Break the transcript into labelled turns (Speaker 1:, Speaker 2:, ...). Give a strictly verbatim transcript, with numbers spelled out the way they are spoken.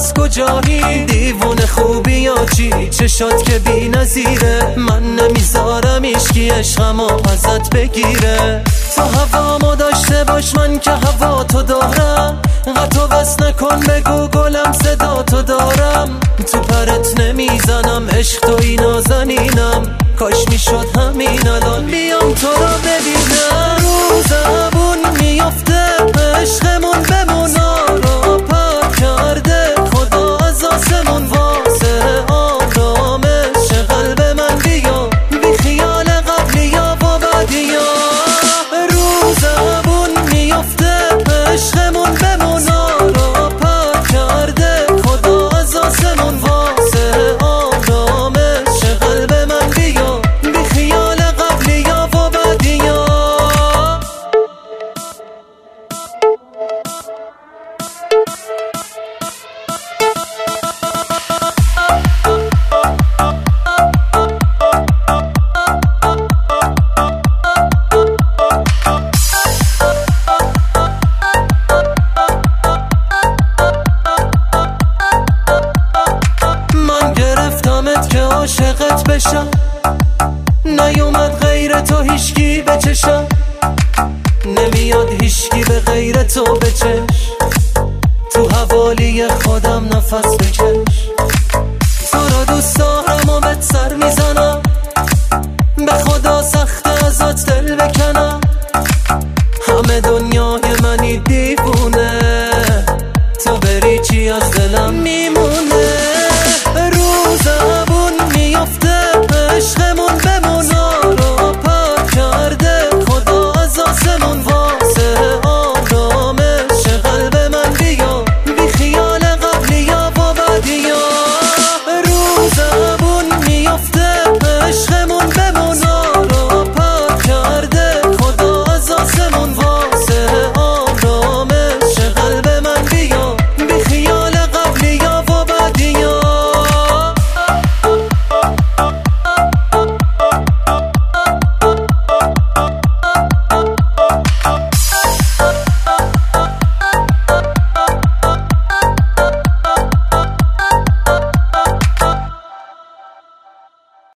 Speaker 1: از کجایی؟ دیوونه خوبی یا چی؟ چشات که بی نظیره، من نمیذارم ایشکی عشقمو ازت بگیره. تو هوامو داشته باش من که هوا تو دارم، قطع و بس نکن بگو گلم صدا تو دارم. تو پرت نمیزنم عشق توی نازنینم، کاش میشد همین الان بیام تو رو ببینم. رو زبون میفته عشقمون بمونا رو پر کرده خدا از آسمون واسه آرامش قلب من بیا، بی خیال قبلیا و بعدیا. رو زبون میفته عشقمون بمونا رو پر کرده خدا از آسمون واسه آرامش قلب من بیا، بی خیال قبلیا و بعدیا. که عاشقت بشم، نیومد غیر تو هیچکی به چشم، نمیاد هیچکی به غیر تو به چش. تو حوالی خودم نفس بکش، تو رو دوست دارم و بهت سر میزنم.